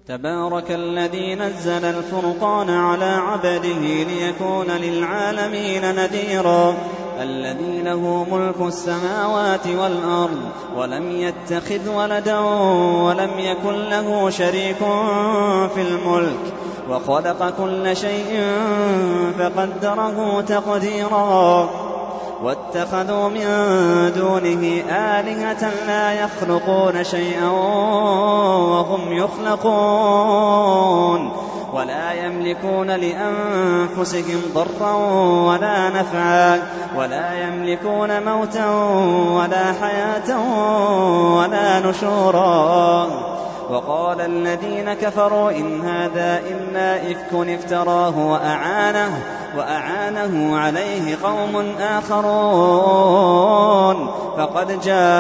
تبارك الذي نزل الفرقان على عبده ليكون للعالمين نذيرا الذي له ملك السماوات والأرض ولم يتخذ ولدا ولم يكن له شريك في الملك وخلق كل شيء فقدره تقديرا واتخذوا من دونه آلهة لا يخلقون شيئا وهم يخلقون ولا يملكون لأنفسهم ضرا ولا نفعا ولا يملكون موتا ولا حياة ولا نشورا وقال الذين كفروا إن هذا إلا إفك افتراه وأعانه عليه قوم آخرون فقد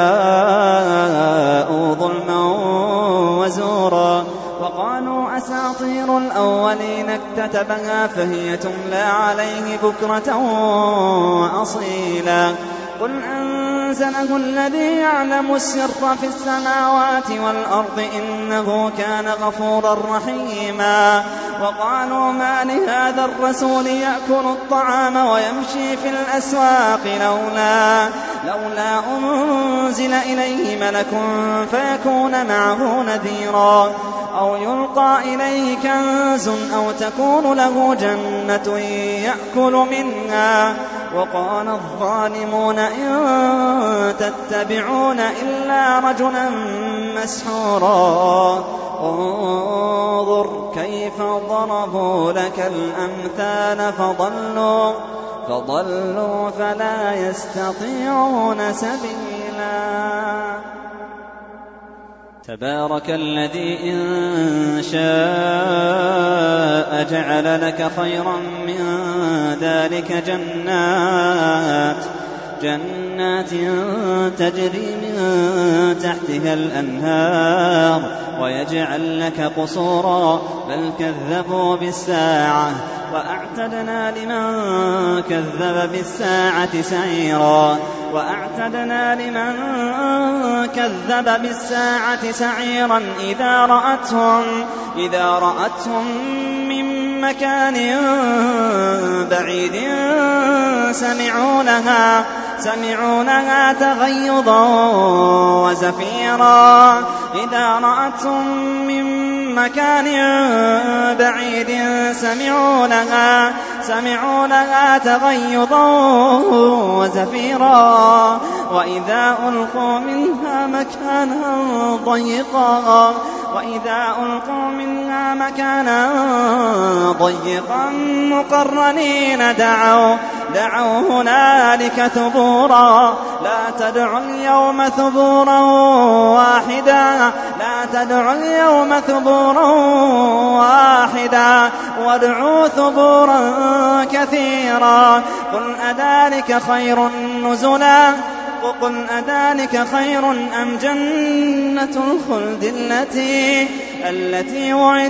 جاءوا ظلما وزورا وقالوا أساطير الأولين اكتتبها فهي تملى عليه بكرة وأصيلا قل أنزله الذي يعلم السر في السماوات والأرض إنه كان غفورا رحيما وقالوا ما لهذا الرسول يأكل الطعام ويمشي في الأسواق لولا أنزل إليه ملك فيكون معه نذيرا أو يلقى إليه كنز أو تكون له جنة يأكل منها وقال الظالمون إن تتبعون إلا رجلا مسحورا انظر كيف ضربوا لك الأمثال فضلوا فلا يستطيعون سبيلا تبارك الذي إن شاء جعل لك خيرا من ذلك جنات تجري من تحتها الأنهار ويجعل لك قصورا بل كذبوا بالساعة وأعتدنا لمن كذب بالساعة سعيرا إذا رأتهم من مكان بعيد سمعوا لها تغيظا وزفيرا إذا رأتهم من مكان بعيد سمعوا لها تغيظا وزفيرا وإذا ألقوا منها مكانا ضيقا مقرنين دعوا هنالك ثبورا لا تدعوا اليوم ثبورا واحدا وادعوا ثبورا كثيرا قل أذلك خير أم جنة الخلد التي وعد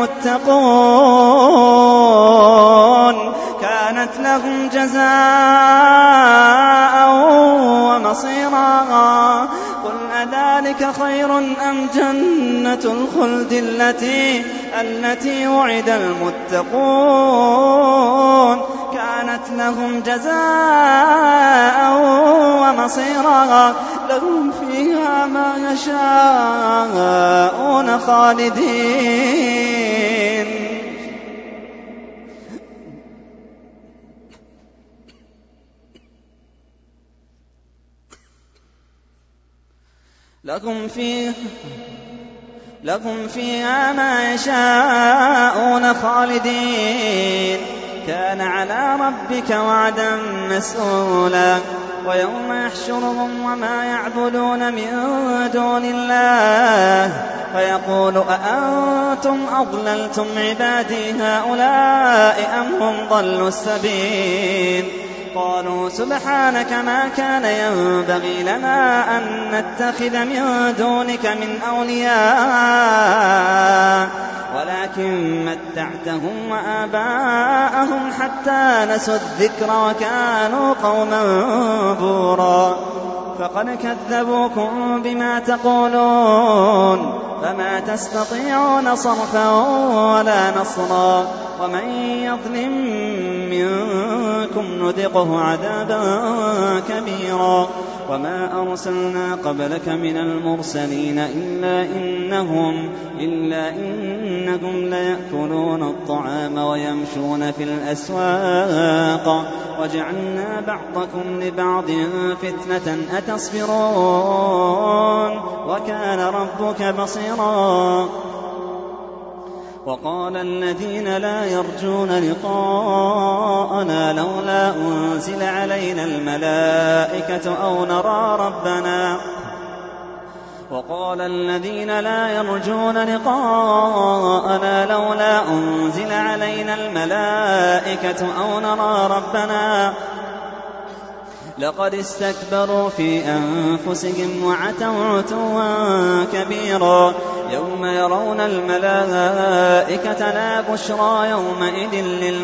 المتقون كانت لهم جزاء ومصيرا قل أذلك خير أم جنة الخلد التي وعد المتقون كانت لهم جزاء ومصيرا لهم فيها ما يشاءون خالدين لهم فيها ما يشاءون خالدين كان على ربك وعدا مسئولا ويوم يحشرهم وما يعبدون من دون الله فيقول أأنتم أضللتم عبادي هؤلاء أم هم ضلوا السبيل قالوا سبحانك ما كان ينبغي لنا أن نتخذ من دونك من أولياء ولكن متعتهم وآباءهم حتى نسوا الذكر وكانوا قوما بورا فقد كذبوكم بما تقولون فما تستطيعون صرفا ولا نصرا ومن يظلم منكم نذقه عذابا كبيرا وما أرسلنا قبلك من المرسلين إلا إنهم ليأكلون الطعام ويمشون في الأسواق وجعلنا بعضكم لبعض فتنة أتصبرون وكان ربك بصيرا وقال الذين لا يرجون لقاءنا لولا أنزل علينا الملائكة أو نرى ربنا وقال الذين لا يرجون لقاءنا لولا أنزل علينا الملائكة أو نرى ربنا لقد استكبروا في أنفسهم وعتوا عتوا كبيرا يوم يرون الملائكة لا بشرى يومئذ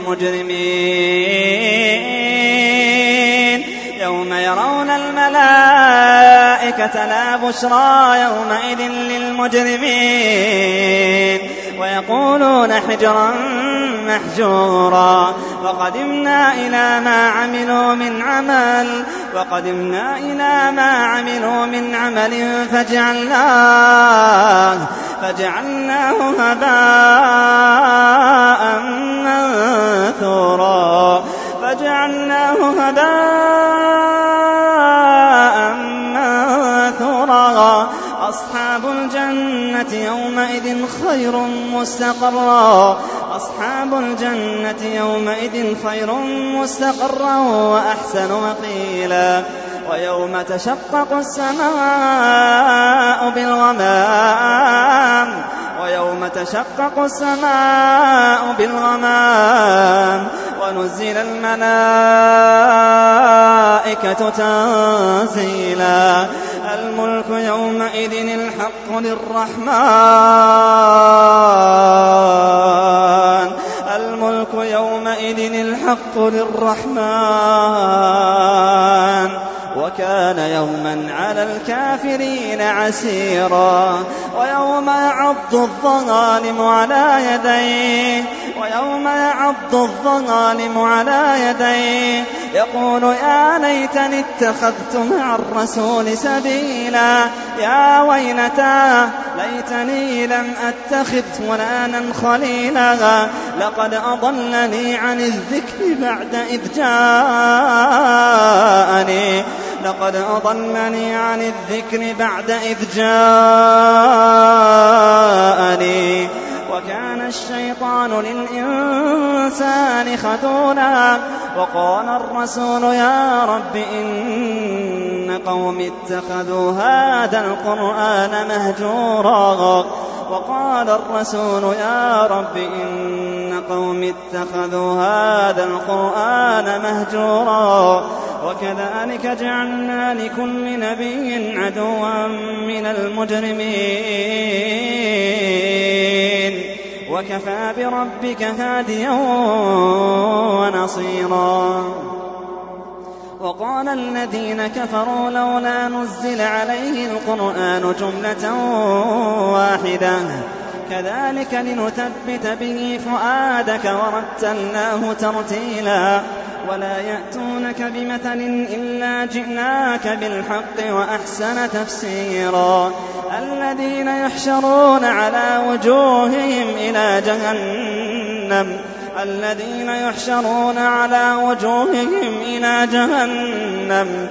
للمجرمين يوم يرون الملائكة لا بشرى يومئذ للمجرمين ويقولون حجرا محجورا وقدمنا إلى ما عملوا من عمل فجعلناه هباء منثورا أصحاب الجنة يومئذ خير مستقرا وأحسن مقيلا ويوم تشقق السماء بالغمام ونزل الملائكة تنزيلا الملك يومئذ الحق للرحمن وكان يوما على الكافرين عسيرا ويوم يعض الظالم على يديه يقول يا ليتني اتخذت مع الرسول سبيلا يا ويلتى ليتني لم أتخذ فلانا خليلا لقد أضلني عن الذكر بعد إذ جاءني وكان الشيطان للإنسان خذولا وقال الرسول يا رب إن قوم اتخذوا هذا القرآن مهجورا وكذلك جعلنا لكل نبي عدوا من المجرمين وكفى بربك هاديا ونصيرا وقال الذين كفروا لولا نزل عليه القرآن جملة واحدة كذلك لنثبت به فؤادك ورتلناه ترتيلا ولا يأتونك بمثل إلا جئناك بالحق وأحسن تفسيرا الذين يحشرون على وجوههم إلى جهنم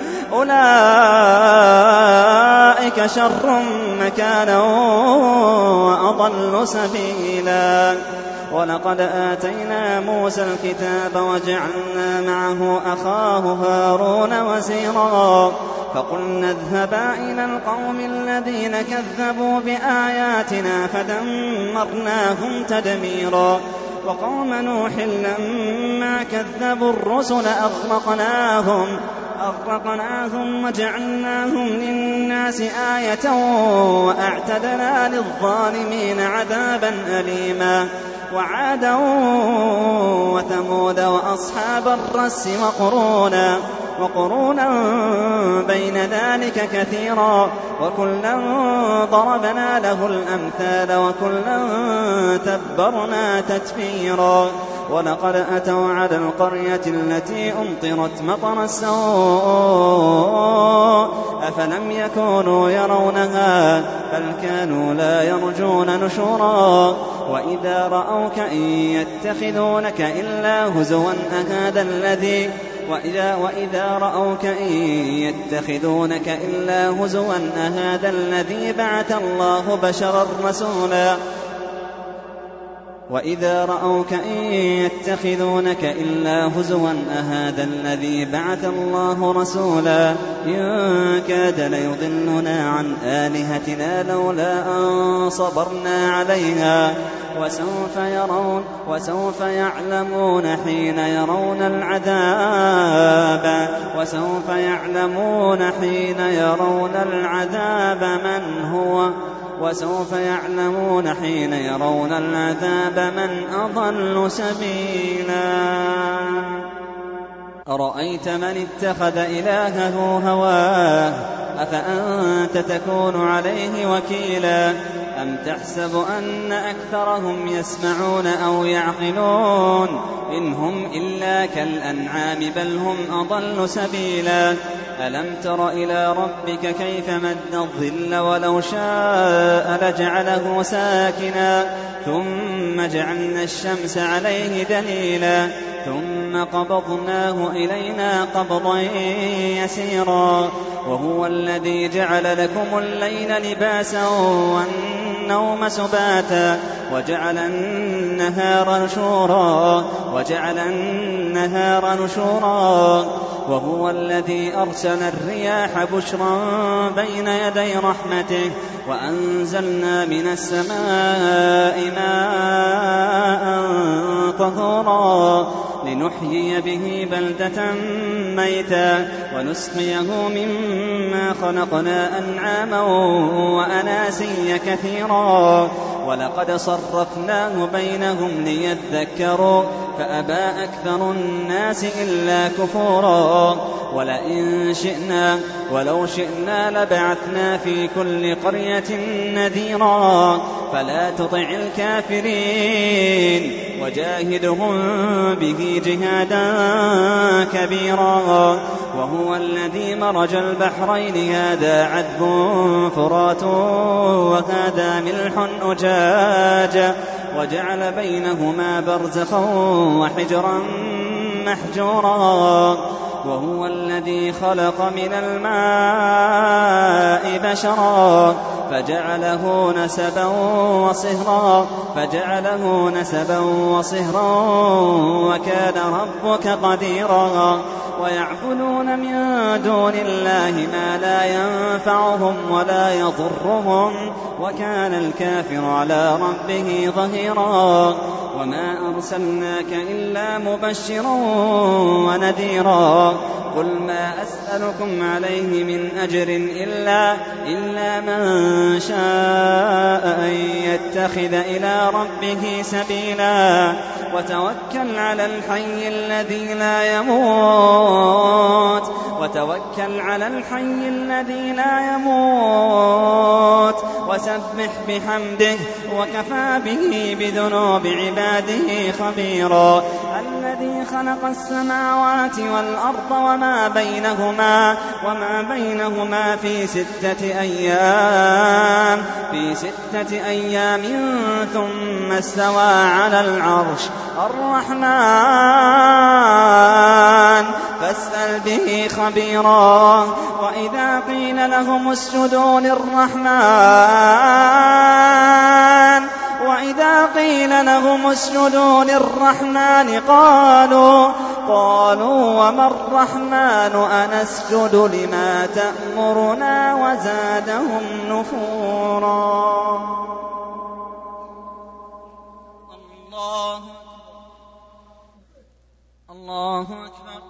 أولئك شر مكانا وأضل سبيلا ولقد آتينا موسى الكتاب وجعلنا معه أخاه هارون وزيرا فقلنا اذهبا إلى القوم الذين كذبوا بآياتنا فدمرناهم تدميرا وقوم نوح لما كذبوا الرسل أغرقناهم وجعلناهم للناس آية وأعتدنا للظالمين عذابا أليما وعادا وثمود وأصحاب الرس وقرونا بين ذلك كثيرا وكلا ضربنا له الأمثال وكلا تبرنا تتبيرا ولقد أتوا على القرية التي أمطرت مطر السوء أفلم يكونوا يرونها بل كانوا لا يرجون نشورا وإذا رأوك إن يتخذونك إلا هزوا وإذا رأوك إن يتخذونك إلا هزوا أهذا الذي بعث الله بشرا رسولا وإذا رأوك إن يتخذونك إلا هزوا أهذا الذي بعث الله رسولا إن كاد ليضلنا عن آلهتنا لولا أن صبرنا عليها وسوف يعلمون حين يرون العذاب من أضل سبيلا أرأيت من اتخذ إلهه هواه أفأنت تكون عليه وكيلا أم تحسب أن أكثرهم يسمعون أو يعقلون إن هم إلا كالأنعام بل هم أضل سبيلا ألم تر إلى ربك كيف مد الظل ولو شاء لجعله ساكنا ثم جعلنا الشمس عليه دليلا ثم قبضناه إلينا قبضا يسيرا وهو الذي جعل لكم الليل لباسا والنوم سباتا وجعل النهار نشورا وهو الذي أرسل الرياح بشرا بين يدي رحمته وأنزلنا من السماء ماء طهورا لنحيي به بلدة ميتا ونسقيه مما خلقنا أنعاما وأناسيا كثيرا ولقد صرفناه بينهم ليذكروا فأبى أكثر الناس إلا كفورا ولو شئنا لبعثنا في كل قرية نذيرا فلا تطع الكافرين وجاهدهم به جهادا كبيرا وهو الذي مرج البحرين هذا عذب فرات وهذا ملح أجاج وجعل بينهما برزخا وحجرا محجورا وهو الذي خلق من الماء بشرا فجعله نسبا وصهرا وكان ربك قديرا ويعبدون من دون الله ما لا ينفعهم ولا يضرهم وكان الكافر على ربه ظهيرا وما أرسلناك إلا مبشرا ونذيرا قل ما أسألكم عليه من أجر إلا من شاء أن يتخذ إلى ربه سبيلا وتوكل على الحي الذي لا يموت وسبح بحمده وكفى به بذنوب عباده خبيرا الذي خلق السماوات والأرض وما بينهما في 6 أيام ثم استوى على العرش الرحمن فاسأل به خبيرا وإذا قيل لهم اسجدوا للرحمن قالوا وما الرحمن أنسجد لما تأمرنا وزادهم نفورا الله أكبر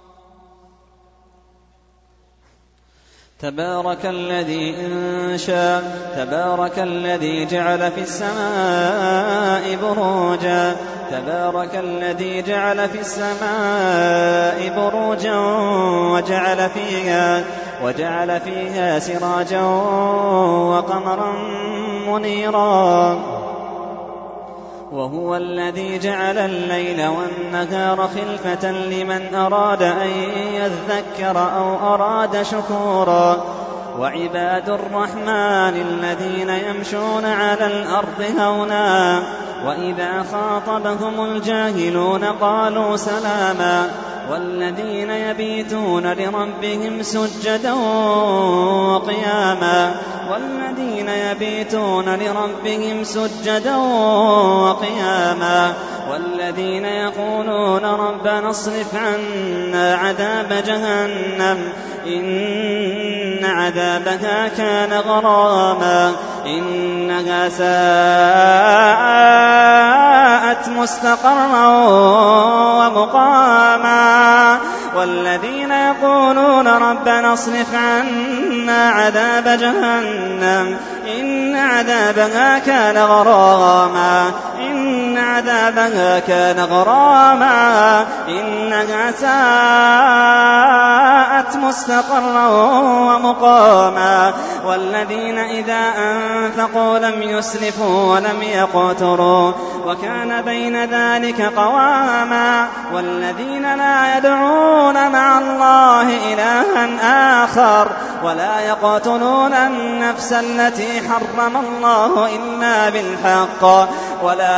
تبارك الذي جعل في السماء بروجا تبارك الذي جعل في السماء بروجا وجعل فيها سراجا وقمرا منيرا وهو الذي جعل الليل والنهار خلفة لمن أراد أن يذكر أو أراد شكورا وعباد الرحمن الذين يمشون على الأرض هونا وإذا خاطبهم الجاهلون قالوا سلاما والذين يبيتون لربهم سجدا وقياما والذين يقولون ربنا اصرف عنا عذاب جهنم إن عذابها كان غراما إنها ساءت مستقرا ومقاما والذين يقولون ربنا اصرف عنا عذاب جهنم إن عذابها كان غراما إنها ساءت مستقرا ومقاما والذين إذا أنفقوا لم يسرفوا ولم يقتروا وكان بين ذلك قواما والذين لا يدعون مع الله إلها آخر ولا يقتلون النفس التي حرم الله إلا بالحق ولا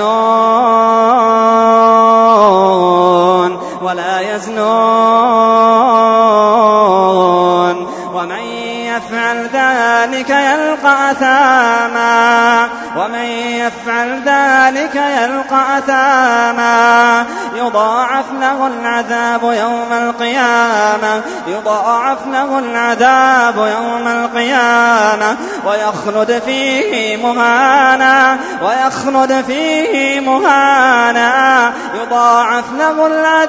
يزنون ومن يفعل ذلك يلقى أثاما يضاعف له العذاب يوم القيامة ويخلد فيه مهانا يضاعف له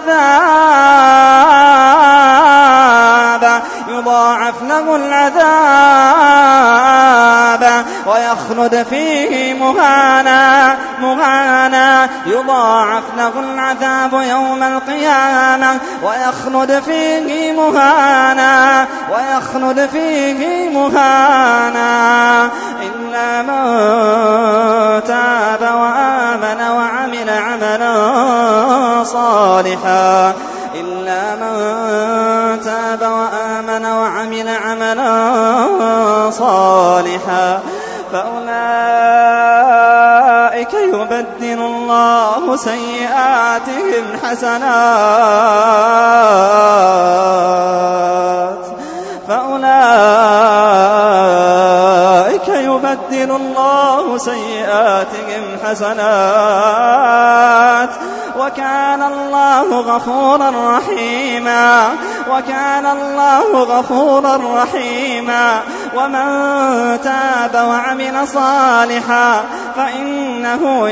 العذاب ويخلد فيه مهانا يضاعف له العذاب يوم القيامة ويخلد فيه مهانا إلا من تاب وآمن وعمل عملا صالحا فأولئك يبدل الله سيئاتهم حسنات وكان الله غفورا رحيما ومن تاب وعمل صالحا فإنه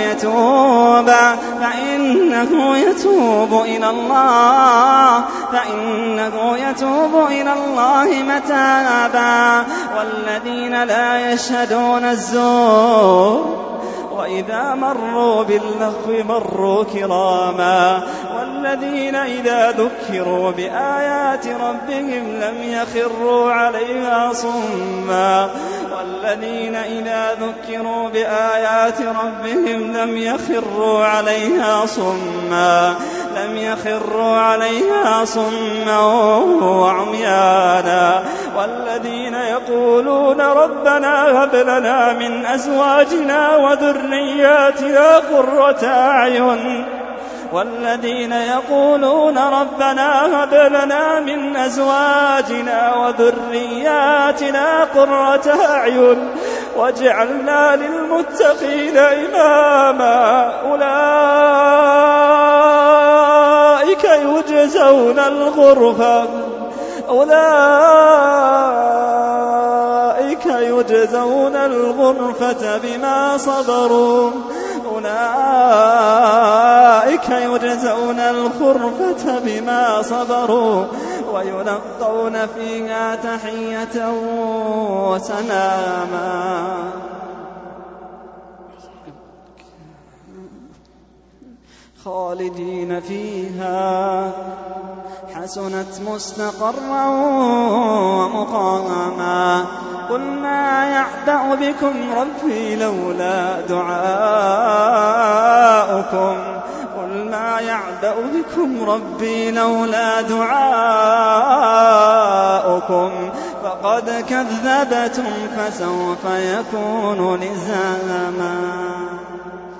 يتوب إلى الله متابا والذين لا يشهدون الزور وإذا مروا باللغو مروا كراما والذين إذا ذكروا بآيات ربهم لم يخروا عليها صما وعميانا والذين يقولون ربنا هب لنا من أزواجنا وذرياتنا قرة أعين واجعلنا للمتقين إماما أولئك يجزون الغرفة بما صبروا ويلقون فيها تحية وسلاما خالدين فيها حسنت مستقرا ومقاما. قل ما يعبأ بكم ربي لولا دعاؤكم قل ما يعبأ بكم ربي لولا دعاؤكم فقد كذبتم فسوف يكون لزاما.